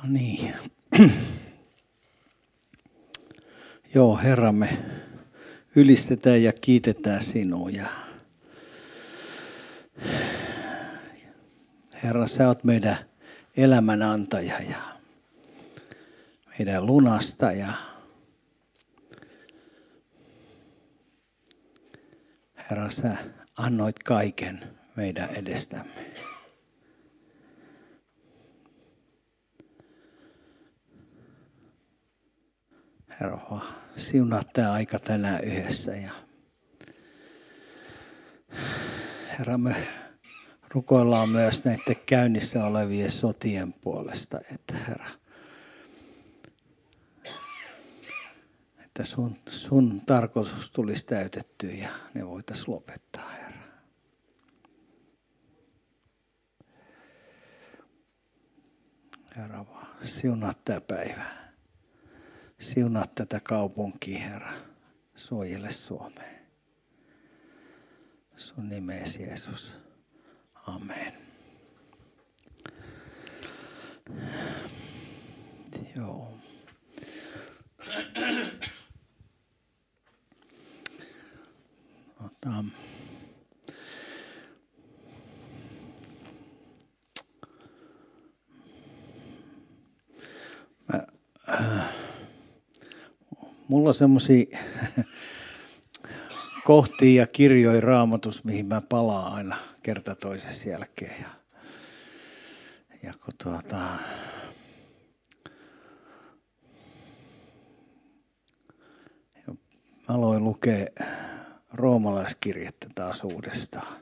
Niin. Joo, Herra, me ylistetään ja kiitetään sinua. Ja Herra, sä oot meidän elämän antaja ja meidän lunastaja. Herra, sä annoit kaiken meidän edestämme. Herra, siunaa tämä aika tänään yhdessä. Ja Herra, me rukoillaan myös näiden käynnissä olevien sotien puolesta, että Herra, että sun tarkoitus tulisi täytettyä ja ne voitaisiin lopettaa, Herra. Herra, siunaa tämä päivä. Siunaa tätä kaupunkia, Herra. Suojele Suomea. Sun nimeesi, Jeesus. Amen. Joo. Mulla on semmosia kohtia ja kirjoja Raamatussa, mihin mä palaan aina kerta toisessa jälkeen. Ja kun mä aloin lukea roomalaiskirjettä taas uudestaan.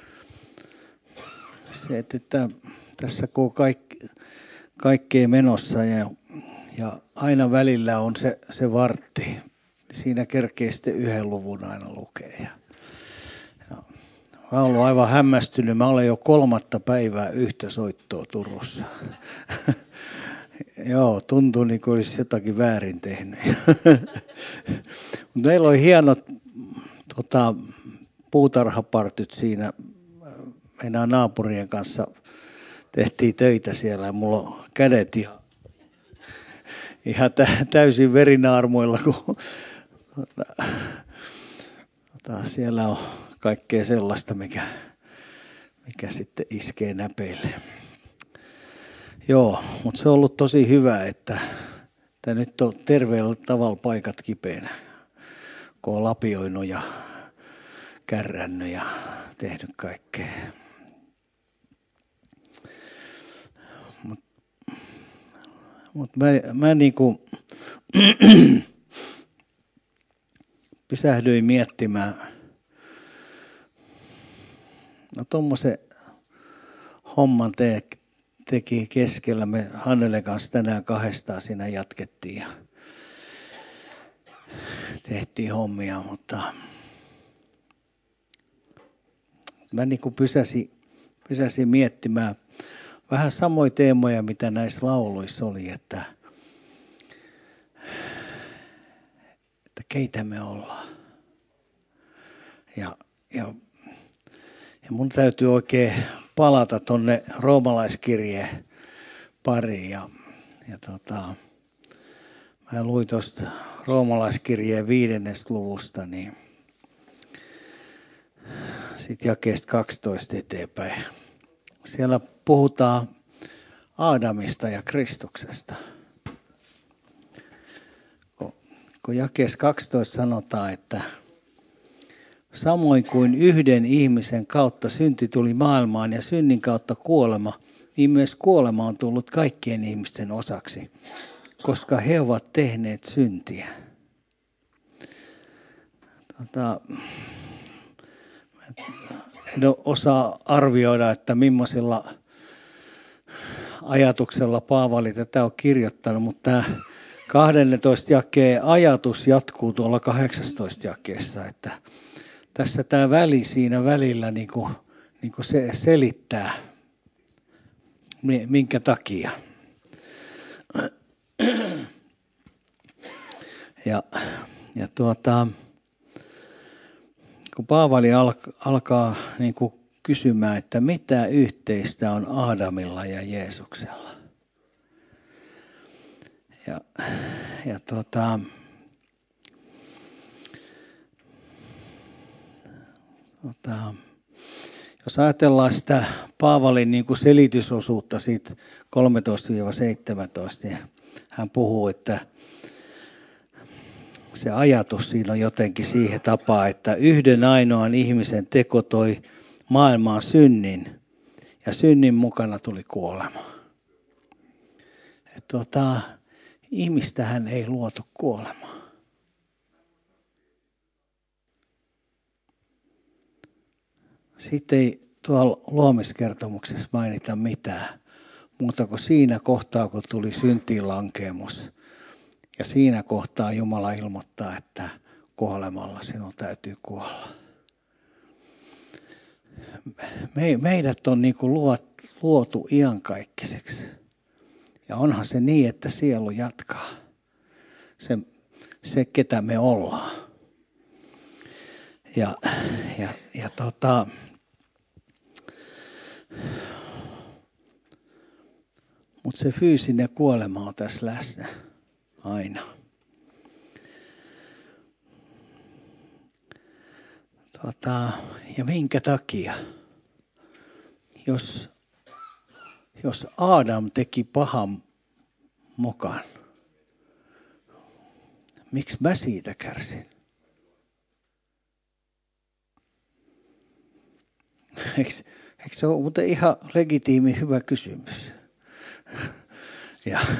Se, että tässä kun on kaikkea menossa ja aina välillä on se vartti. Siinä kerkee sitten yhden luvun aina lukea. Ja mä oon ollut aivan hämmästynyt. Mä olen jo 3. päivää yhtä soittoa Turussa. Joo, tuntuu niin kuin olisi jotakin väärin tehnyt. Mutta meillä oli hienot puutarhapartyt siinä. Meidän naapurien kanssa tehtiin töitä siellä ja mulla on kädet ihan täysin verinaarmuilla, kun siellä on kaikkea sellaista, mikä sitten iskee näpeille. Joo, mutta se on ollut tosi hyvä, että nyt on terveellä tavalla paikat kipeänä, kun on lapioinut ja kärrännyt ja tehnyt kaikkea. Mutta mä niinku pysähdyin miettimään, no tommosen homman teki keskellä. Me Hannelen kanssa tänään 2 siinä jatkettiin ja tehtiin hommia, mutta mä niinku pysäsin miettimään vähän samoja teemoja, mitä näissä lauluissa oli, että keitä me ollaan. Ja mun täytyy oikein palata tonne roomalaiskirjeen pariin. Ja mä luin tuosta roomalaiskirjeen 5. luvusta, niin sit jakeesta 12 eteenpäin. Siellä puhutaan Aadamista ja Kristuksesta. Kun jakeessa 12 sanotaan, että samoin kuin yhden ihmisen kautta synti tuli maailmaan ja synnin kautta kuolema, niin myös kuolema on tullut kaikkien ihmisten osaksi, koska he ovat tehneet syntiä. En osaa arvioida, että millaisella ajatuksella Paavali tätä on kirjoittanut, mutta tämä 12 jakeen ajatus jatkuu tuolla 18 jakeessa, että tässä tämä väli siinä välillä niin kuin se selittää, minkä takia. Ja kun Paavali alkaa niin kuin kysymään, että mitä yhteistä on Aadamilla ja Jeesuksella. Ja jos ajatellaan sitä Paavalin niin kuin selitysosuutta siitä 13-17, niin hän puhuu, että se ajatus siinä on jotenkin siihen tapaan, että yhden ainoan ihmisen teko toi maailmaan synnin ja synnin mukana tuli kuolema. Ihmistähän ei luotu kuolemaan. Siitä ei tuolla luomiskertomuksessa mainita mitään muuta kuin siinä kohtaa, kun tuli syntiinlankeemus. Ja siinä kohtaa Jumala ilmoittaa, että kuolemalla sinun täytyy kuolla. Meidät on niin kuin luotu iankaikkiseksi. Ja onhan se niin, että sielu jatkaa. Se ketä me ollaan. Mutta se fyysinen kuolema on tässä läsnä aina. Ja minkä takia? Jos Aadam teki pahan mokan, miksi mä siitä kärsin? Eikö se ole muuten ihan legitiimi hyvä kysymys? Ja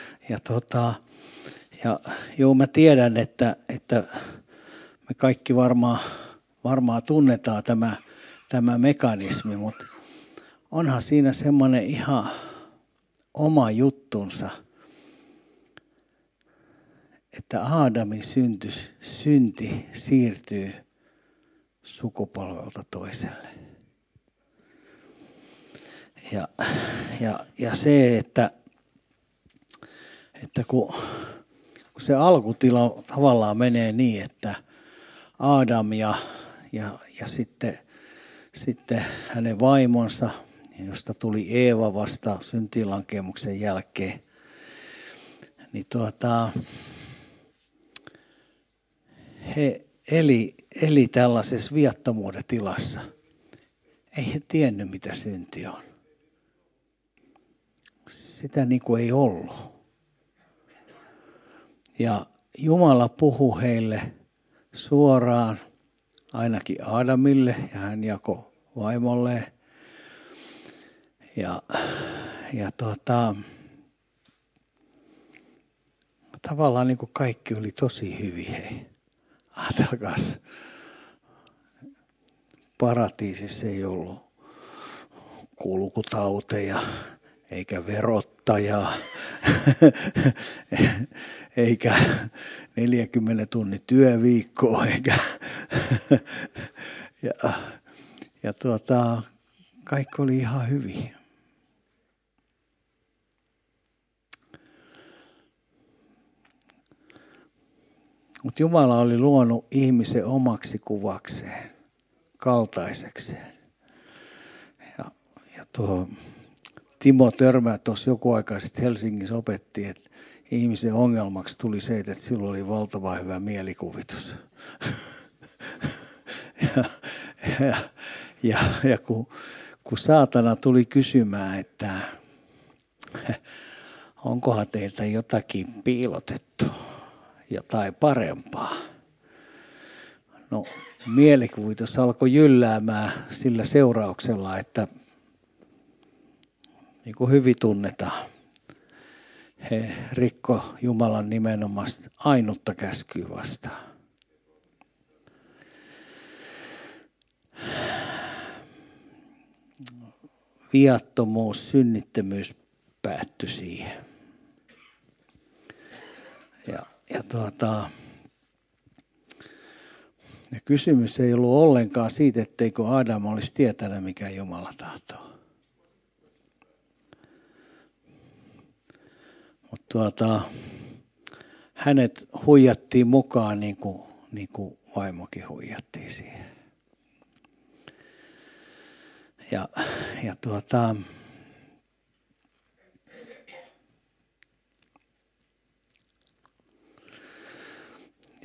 joo, mä tiedän, että me kaikki varmaan tunnetaan tämä mekanismi, mutta onhan siinä semmoinen ihan oma juttunsa, että Aadamin synti siirtyy sukupolvelta toiselle. Ja se, että kun se alkutila tavallaan menee niin, että Aadam ja sitten hänen vaimonsa, josta tuli Eeva vasta syntiinlankemuksen jälkeen, niin he eli tällaisessa viattomuuden tilassa. Ei he tiennyt, mitä synti on. Sitä niin kuin ei ollut. Ja Jumala puhui heille suoraan, ainakin Aadamille, ja hän jakoi vaimolleen. Ja tavallaan niin kuin kaikki oli tosi hyvin. Hei. Ajatelkaas, paratiisissa ei ollut kulkutauteja, eikä verottajaa, eikä 40 tunnin työviikkoa, eikä kaikki oli ihan hyvin. Mutta Jumala oli luonut ihmisen omaksi kuvakseen, kaltaisekseen. Ja Timo Törmä tuossa joku aika sitten Helsingissä opetti, että ihmisen ongelmaksi tuli se, että sillä oli valtavan hyvä mielikuvitus. ja kun saatana tuli kysymään, että onkohan teiltä jotakin piilotettu, jotain parempaa. No, mielikuvitus alkoi jylläämään sillä seurauksella, että niin kuin hyvin tunnetaan, he rikko Jumalan nimenomaan ainutta käskyä vastaan. Viattomuus, synnittömyys päättyi siihen. Ja kysymys ei ollut ollenkaan siitä, etteikö Adam olisi tietänyt, mikä Jumala tahtoo. Mutta hänet huijattiin mukaan niin kuin vaimokin huijattiin siihen. Ja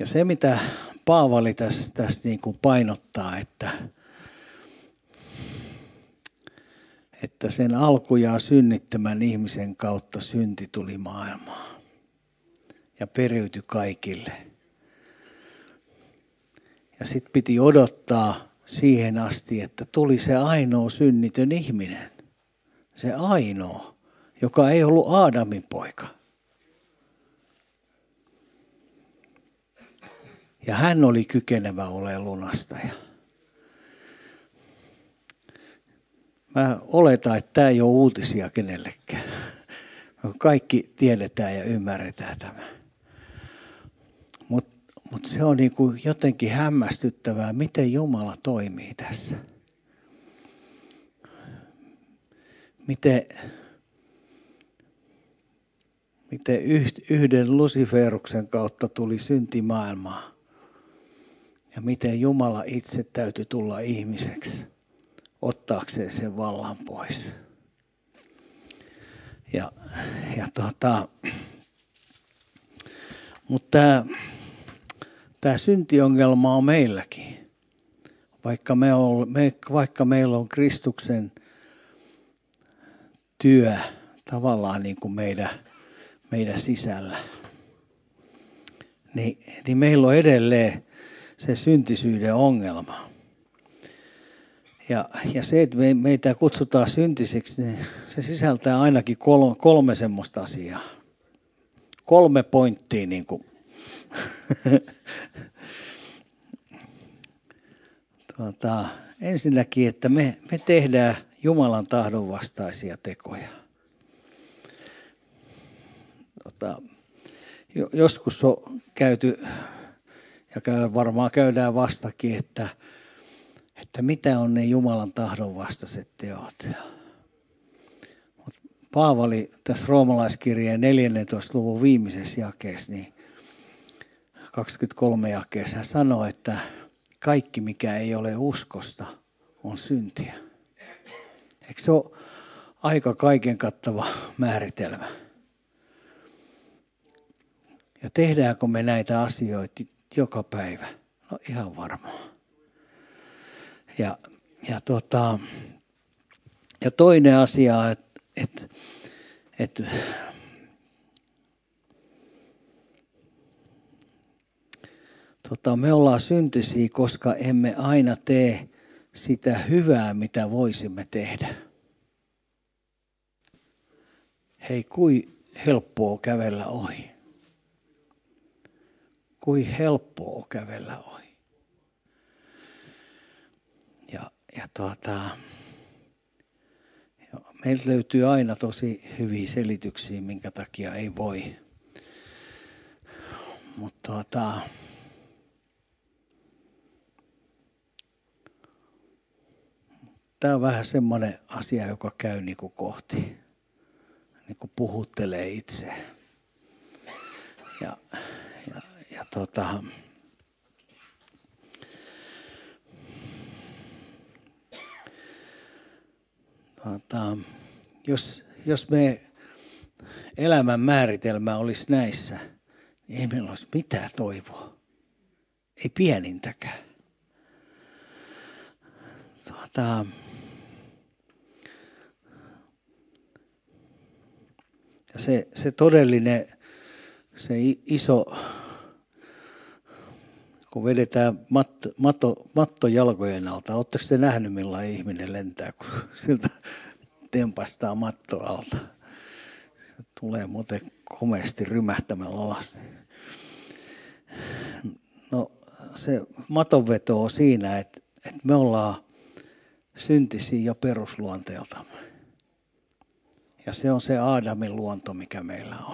Ja se, mitä Paavali tässä niin kuin painottaa, että sen alkujaan synnittömän ihmisen kautta synti tuli maailmaan ja periytyi kaikille. Ja sitten piti odottaa siihen asti, että tuli se ainoa synnitön ihminen. Se ainoa, joka ei ollut Aadamin poika. Ja hän oli kykenevä olemaan lunastaja. Mä oletan, että tämä ei ole uutisia kenellekään. Kaikki tiedetään ja ymmärretään tämä. Mutta se on niin kuin jotenkin hämmästyttävää, miten Jumala toimii tässä. Miten yhden Luciferuksen kautta tuli synti maailmaan. Ja miten Jumala itse täytyi tulla ihmiseksi, ottaakseen sen vallan pois. Mutta tämä syntiongelma on meilläkin. Vaikka meillä on Kristuksen työ tavallaan niin kuin meidän sisällä, niin meillä on edelleen se syntisyyden ongelma. Ja se, että meitä kutsutaan syntiseksi, niin se sisältää ainakin kolme semmoista asiaa. 3 pointtia niin kuin. Ensinnäkin, että me tehdään Jumalan tahdon vastaisia tekoja. Joskus on käyty, ja varmaan käydään vastakin, että mitä on ne Jumalan tahdon vastaiset teot. Paavali tässä roomalaiskirjeen 14. luvun viimeisessä jakeessa, niin 23 jakeessa hän sanoo, että kaikki mikä ei ole uskosta on syntiä. Eikö se ole aika kaiken kattava määritelmä? Ja tehdäänkö me näitä asioita joka päivä? No ihan varmaan. Ja toinen asia, että me ollaan syntisiä, koska emme aina tee sitä hyvää, mitä voisimme tehdä. Hei, kui helppoa kävellä ohi. Kui helppoa kävellä ohi. Meiltä löytyy aina tosi hyviä selityksiä, minkä takia ei voi. Mutta tämä on vähän semmoinen asia, joka käy niin kuin kohti. Niin kuin puhuttelee itse. Jos me elämän määritelmä olisi näissä, niin ei meillä olisi mitään toivoa. Ei pienintäkään. Ja se todellinen, se iso, kun vedetään matto jalkojen alta. Oletteko te nähnyt, millainen ihminen lentää, kun siltä tempastaa matto alta? Se tulee muuten komeasti rymähtämällä alas. No se matonveto on siinä, että me ollaan syntisiä jo perusluonteeltamme. Ja se on se Aadamin luonto, mikä meillä on.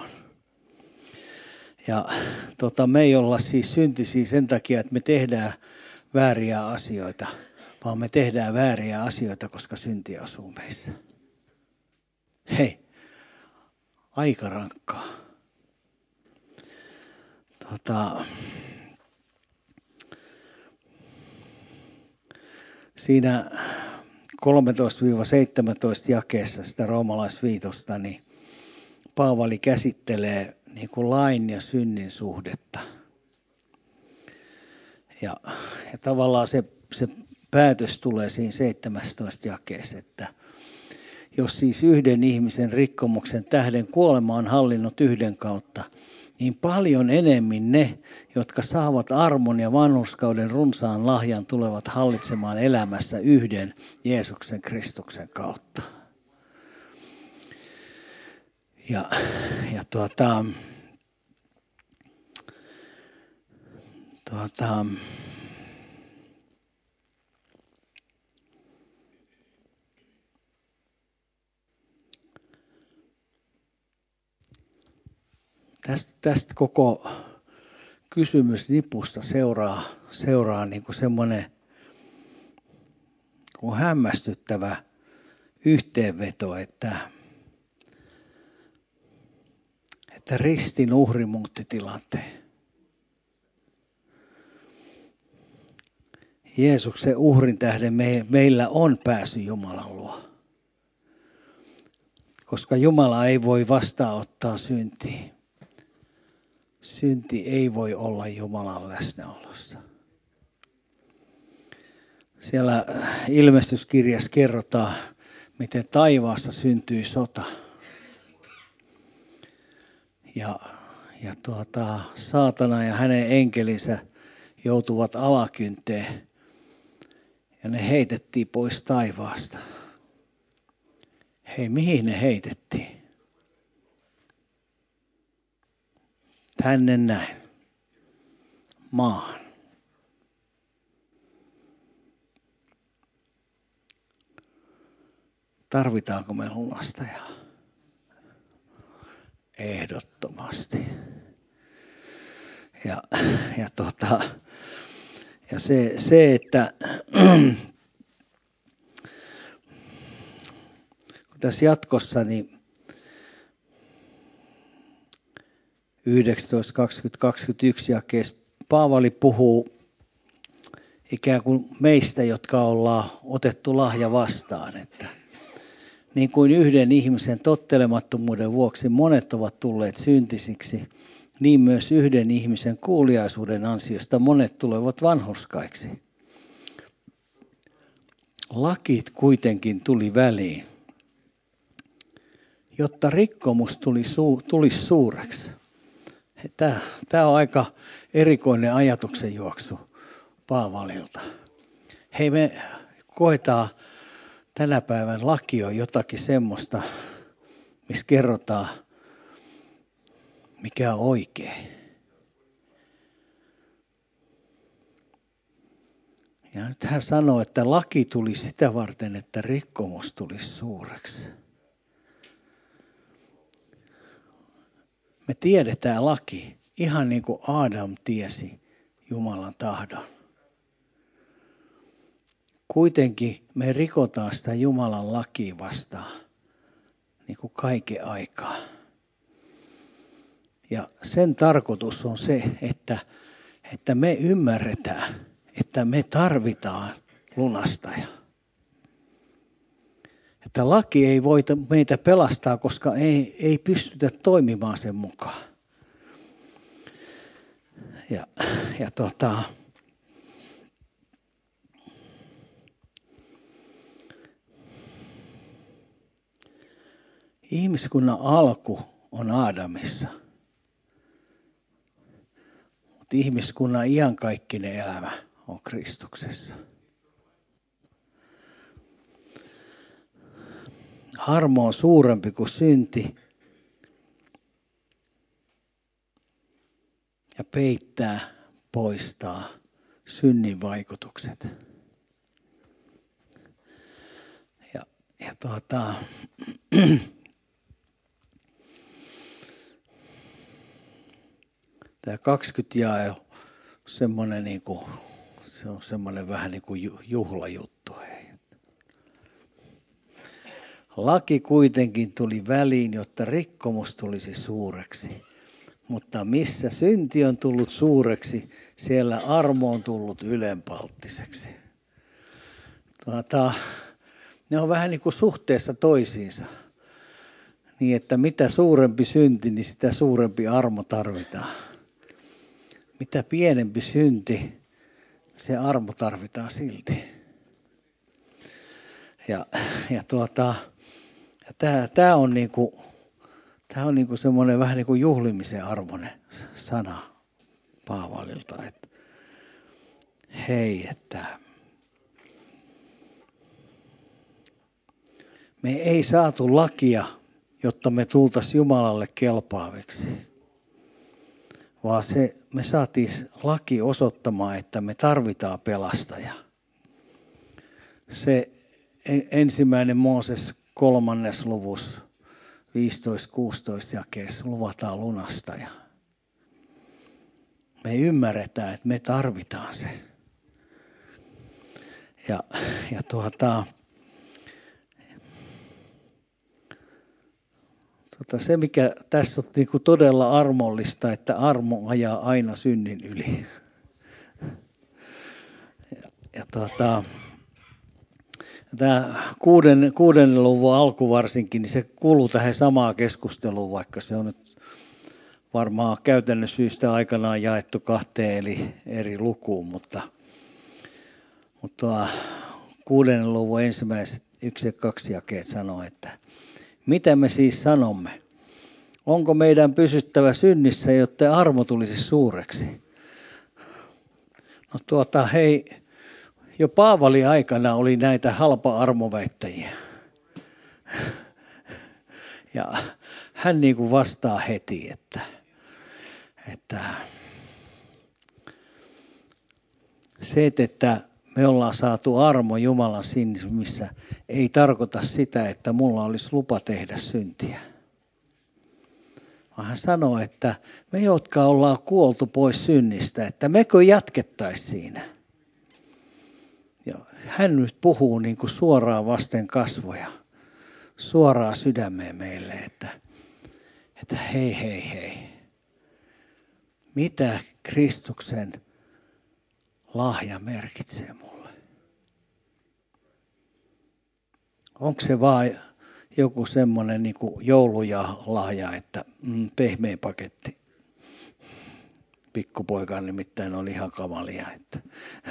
Ja me ei olla siis syntisiä sen takia, että me tehdään vääriä asioita, vaan me tehdään vääriä asioita, koska synti asuu meissä. Hei, aika rankkaa. Siinä 13-17 jakeessa sitä roomalaisviitosta, niin Paavali käsittelee niin kuin lain ja synnin suhdetta. Ja tavallaan se päätös tulee siinä 17 jakeessa, että jos siis yhden ihmisen rikkomuksen tähden kuolema on hallinnut yhden kautta, niin paljon enemmän ne, jotka saavat armon ja vanhurskauden runsaan lahjan, tulevat hallitsemaan elämässä yhden Jeesuksen Kristuksen kautta. Ja tästä koko kysymysnipusta seuraa niin kuin semmoinen kuin hämmästyttävä yhteenveto, että ristin uhri muutti tilanteen. Jeesuksen uhrin tähden meillä on pääsy Jumalan luo. Koska Jumala ei voi vastaanottaa syntiä. Synti ei voi olla Jumalan läsnäolossa. Siellä ilmestyskirjassa kerrotaan, miten taivaassa syntyi sota. Ja saatana ja hänen enkelinsä joutuvat alakynteen. Ja ne heitettiin pois taivaasta. Hei, mihin ne heitettiin? Tänne näin. Maahan. Tarvitaanko me lunastajaa? Ehdottomasti. Ja se, että tässä jatkossa niin 19, 20, 21 jakeessa Paavali puhuu ikään kuin meistä, jotka ollaan otettu lahja vastaan, että niin kuin yhden ihmisen tottelemattomuuden vuoksi monet ovat tulleet syntisiksi, niin myös yhden ihmisen kuuliaisuuden ansiosta monet tulevat vanhurskaiksi. Lakit kuitenkin tuli väliin, jotta rikkomus tulisi suureksi. Tämä on aika erikoinen ajatuksenjuoksu Paavalilta. Hei, me koetaan tänä päivän laki on jotakin semmoista, missä kerrotaan, mikä on oikein. Ja nyt hän sanoo, että laki tuli sitä varten, että rikkomus tulisi suureksi. Me tiedetään laki, ihan niin kuin Adam tiesi Jumalan tahdon. Kuitenkin me rikotaan sitä Jumalan lakia vastaan niin kuin kaiken aikaa. Ja sen tarkoitus on se, että me ymmärretään, että me tarvitaan lunastaja. Että laki ei voi meitä pelastaa, koska ei pystytä toimimaan sen mukaan. Ihmiskunnan alku on Aadamissa. Mutta ihmiskunnan iankaikkinen elämä on Kristuksessa. Armo on suurempi kuin synti ja poistaa synnin vaikutukset. Tämä 20 jae on semmoinen se on semmoinen vähän niin kuin juhlajuttu. Laki kuitenkin tuli väliin, jotta rikkomus tulisi suureksi. Mutta missä synti on tullut suureksi, siellä armo on tullut ylenpalttiseksi. Ne on vähän niin kuin suhteessa toisiinsa. Niin, että mitä suurempi synti, niin sitä suurempi armo tarvitaan. Mitä pienempi synti, se armo tarvitaan silti. Ja tämä on niinku semmoinen vähän niin kuin juhlimisen arvoinen sana Paavalilta, että hei, että me ei saatu lakia, jotta me tultaisiin Jumalalle kelpaaviksi, vaan me saatiin laki osoittamaan, että me tarvitaan pelastaja. Se ensimmäinen Mooses 3. luvussa 15-16 jakeessa luvataan lunastaja. Me ymmärretään, että me tarvitaan se. Se, mikä tässä on niinku todella armollista, että armo ajaa aina synnin yli. Tämä 6. luvun alku varsinkin, niin se kuuluu tähän samaan keskusteluun, vaikka se on nyt varmaan käytännön syystä aikanaan jaettu 2 eri lukuun, mutta 6. luvun ensimmäiset 1 ja 2 jakeet sanoo, että mitä me siis sanomme? Onko meidän pysyttävä synnissä, jotta armo tulisi suureksi? No hei, jo Paavalin aikana oli näitä halpa-armoväittäjiä. Ja hän niin kuin vastaa heti, että se, että me ollaan saatu armo Jumalan silmissä, ei tarkoita sitä, että mulla olisi lupa tehdä syntiä. Hän sanoo, että me, jotka ollaan kuoltu pois synnistä, että mekö jatkettaisiin siinä. Ja hän nyt puhuu niin kuin suoraan vasten kasvoja, suoraan sydämeen meille, että hei. Mitä Kristuksen lahja merkitsee mulle? Onko se vaan joku semmoinen niin kuin joululahja, että pehmeä paketti? Pikkupoika nimittäin oli ihan kamalia. Että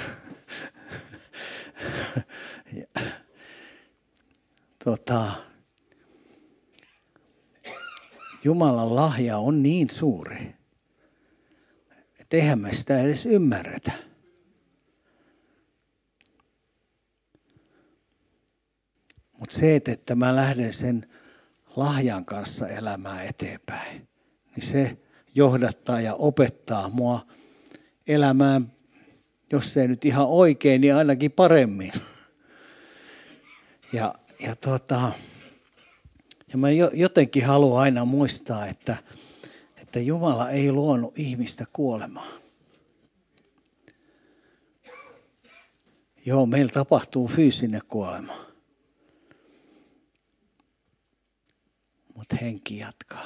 Jumalan lahja on niin suuri, että eihän me sitä edes ymmärretä. Mutta se, että mä lähden sen lahjan kanssa elämään eteenpäin, niin se johdattaa ja opettaa mua elämään, jos ei nyt ihan oikein, niin ainakin paremmin. Ja mä jotenkin haluan aina muistaa, että Jumala ei luonut ihmistä kuolemaan. Joo, meillä tapahtuu fyysinen kuolema. Mutta henki jatkaa.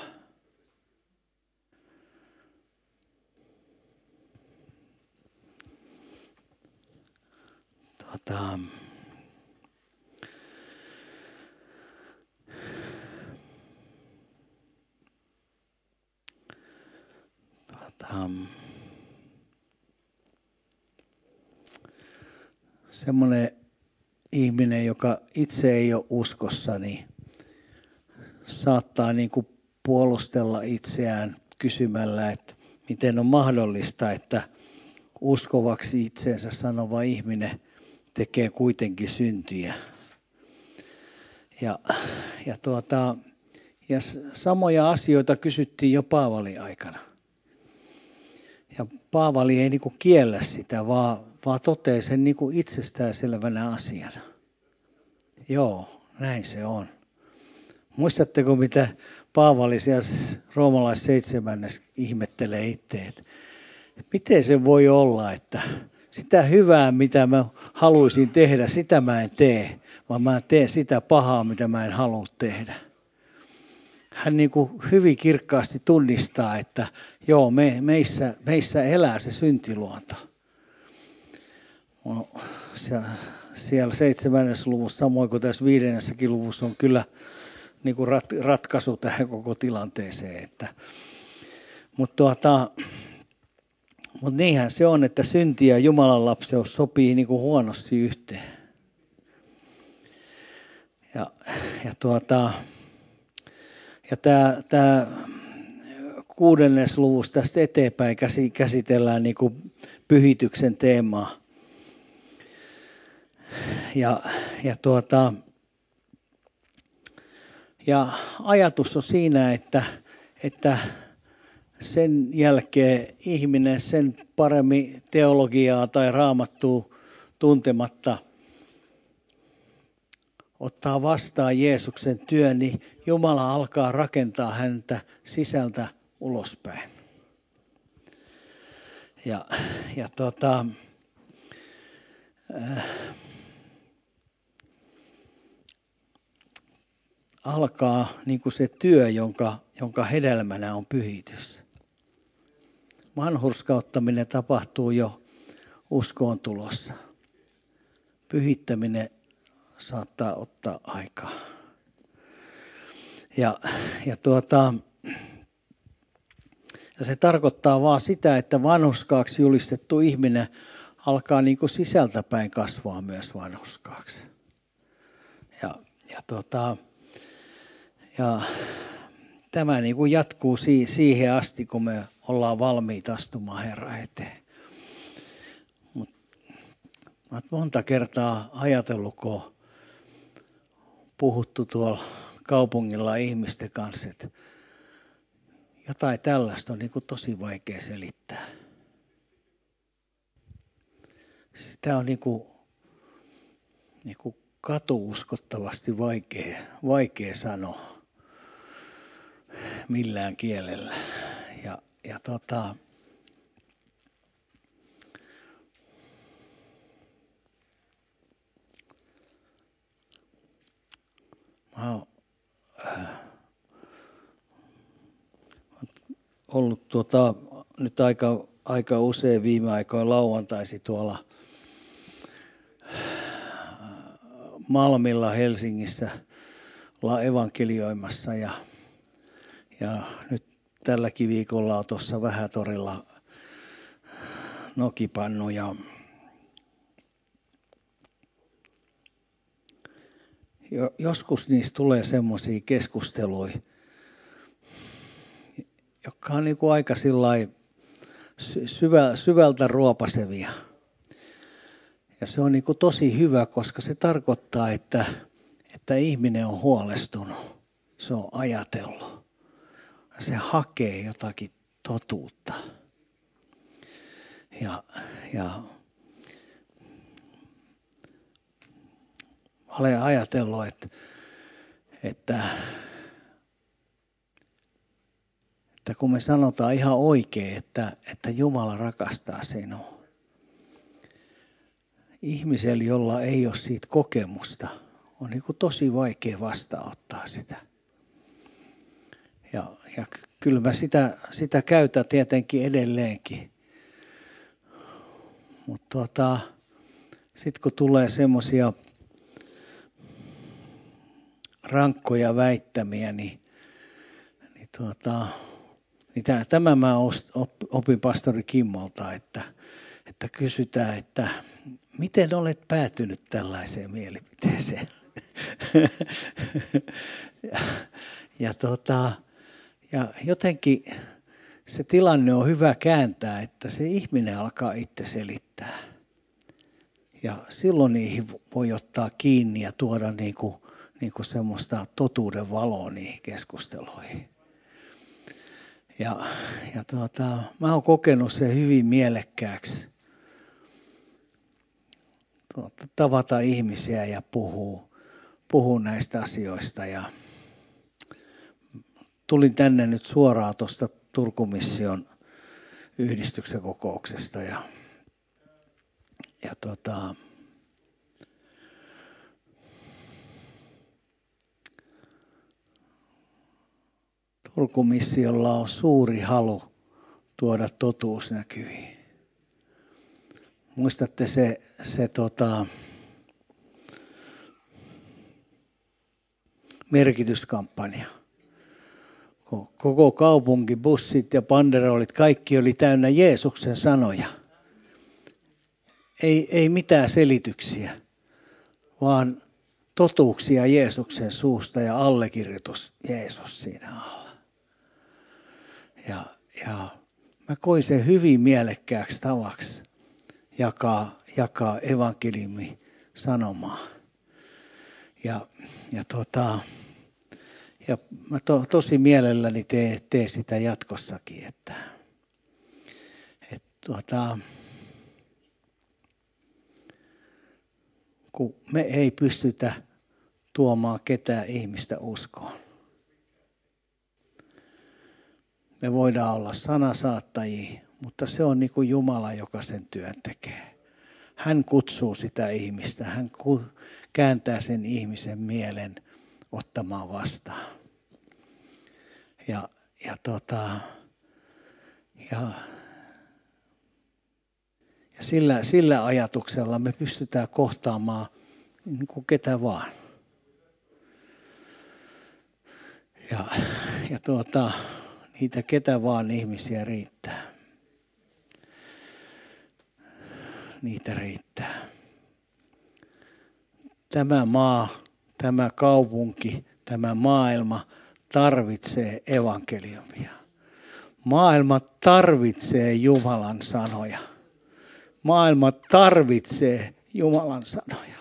Semmoinen ihminen, joka itse ei ole uskossa, niin saattaa niin kuin puolustella itseään kysymällä, että miten on mahdollista, että uskovaksi itseensä sanova ihminen tekee kuitenkin syntiä. Ja samoja asioita kysyttiin jo Paavalin aikana. Ja Paavali ei niinku kiellä sitä, vaan toteaa sen niinku itsestäänselvänä asiana. Joo, näin se on. Muistatteko, mitä Paavali siellä Roomalais 7 ihmettelee itse, että miten se voi olla, että sitä hyvää, mitä mä haluaisin tehdä, sitä mä en tee, vaan mä teen sitä pahaa, mitä mä en halua tehdä. Hän niin kuin hyvin kirkkaasti tunnistaa, että joo, meissä elää se syntiluonto. No, siellä 7. luvussa, samoin kuin tässä 5. luvussa, on kyllä niin kuin ratkaisu tähän koko tilanteeseen. Mutta Mutta niinhän se on, että synti ja Jumalan lapseus sopii niin kuin huonosti yhteen. Ja tämä 6. luvussa tästä eteenpäin käsitellään niin kuin pyhityksen teemaa. Ja ajatus on siinä, että sen jälkeen ihminen sen paremmin teologiaa tai raamattua tuntematta ottaa vastaan Jeesuksen työn, niin Jumala alkaa rakentaa häntä sisältä ulospäin. Alkaa niin kuin se työ, jonka hedelmänä on pyhitys. Vanhurskauttaminen tapahtuu jo uskoon tulossa. Pyhittäminen saattaa ottaa aikaa. Ja se tarkoittaa vaan sitä, että vanhurskaaksi julistettu ihminen alkaa niin kuin sisältäpäin kasvaa myös vanhurskaaksi. Ja tämä niin kuin jatkuu siihen asti, kun me ollaan valmiita astumaan Herran eteen. Mä monta kertaa ajatellut, kun puhuttu tuolla kaupungilla ihmisten kanssa, että jotain tällaista on niin kuin tosi vaikea selittää. Sitä on niin kuin katuuskottavasti vaikea sanoa millään kielellä. Mä oon ollut nyt aika usein viime aikoina lauantaisin tuolla Malmilla Helsingissä evankelioimassa ja nyt tälläkin viikolla on tuossa Vähätorilla nokipannu ja joskus niistä tulee semmoisia keskusteluja, jotka on niin kuin aika syvältä ruopasevia. Ja se on niin kuin tosi hyvä, koska se tarkoittaa, että ihminen on huolestunut. Se on ajatellut. Se hakee jotakin totuutta. Ja olen ajatellut, että kun me sanotaan ihan oikein, että Jumala rakastaa sinua. Ihmisellä, jolla ei ole siitä kokemusta, on niin kuin tosi vaikea vastaanottaa sitä. Ja kyllä mä sitä käytän tietenkin edelleenkin. Mutta sitten kun tulee semmoisia rankkoja väittämiä, niin tämä mä opin pastori Kimmolta, että kysytään, että miten olet päätynyt tällaiseen mielipiteeseen? Ja jotenkin se tilanne on hyvä kääntää, että se ihminen alkaa itse selittää. Ja silloin niihin voi ottaa kiinni ja tuoda niin kuin semmoista totuuden valoa niihin keskusteluihin. Ja mä oon kokenut sen hyvin mielekkääksi. Tavata ihmisiä ja puhua näistä asioista. Ja tulin tänne nyt suoraan tuosta Turku-mission yhdistyksen kokouksesta. Turku-missiolla on suuri halu tuoda totuus näkyviin. Muistatte se merkityskampanja, Koko kaupunki, bussit ja banderolit, kaikki oli täynnä Jeesuksen sanoja. Ei mitään selityksiä, vaan totuuksia Jeesuksen suusta ja allekirjoitus Jeesus siinä alla. Ja mä koin sen hyvin mielekkääksi tavaksi jakaa evankeliumin sanomaa. Ja mä tosi mielelläni teen sitä jatkossakin, että kun me ei pystytä tuomaan ketään ihmistä uskoon. Me voidaan olla sanasaattajia, mutta se on niin kuin Jumala, joka sen työn tekee. Hän kutsuu sitä ihmistä, hän kääntää sen ihmisen mielen ottamaan vastaan. Ja sillä ajatuksella me pystytään kohtaamaan niin kuin ketä vaan. Ja niitä ketä vaan ihmisiä riittää. Niitä riittää. Tämä maa, tämä kaupunki, tämä maailma tarvitsee evankeliumia. Maailma tarvitsee Jumalan sanoja. Maailma tarvitsee Jumalan sanoja.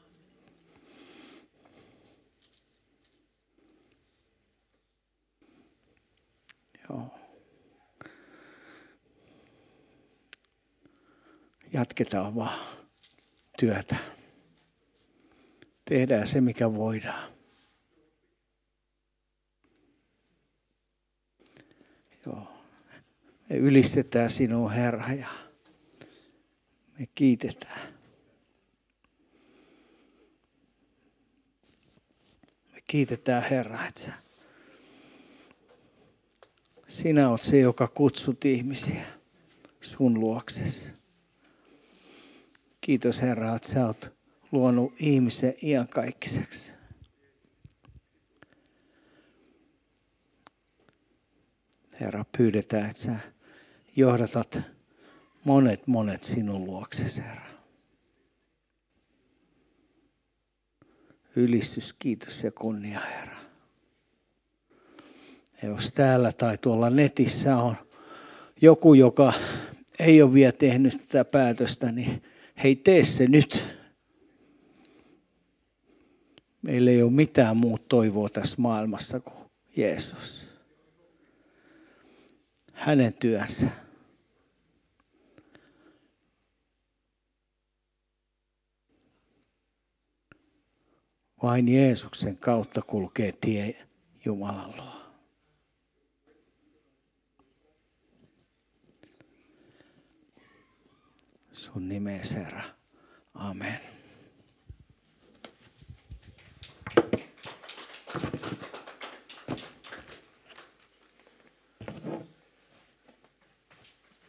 Joo. Jatketaan vaan työtä. Tehdään se, mikä voidaan. Joo. Me ylistetään sinua, Herra, ja me kiitetään. Me kiitetään, Herra, että sinä olet se, joka kutsut ihmisiä sun luoksesi. Kiitos, Herra, että sä oot luonut ihmisen iankaikkiseksi. Herra, pyydetään, että sä johdatat monet sinun luoksesi, Herra. Ylistys, kiitos ja kunnia, Herra. Ja jos täällä tai tuolla netissä on joku, joka ei ole vielä tehnyt tätä päätöstä, niin hei, tee se nyt. Meillä ei ole mitään muuta toivoa tässä maailmassa kuin Jeesus. Hänen työnsä. Vain Jeesuksen kautta kulkee tie Jumalan luo. Sun nimeesi, Herra. Amen.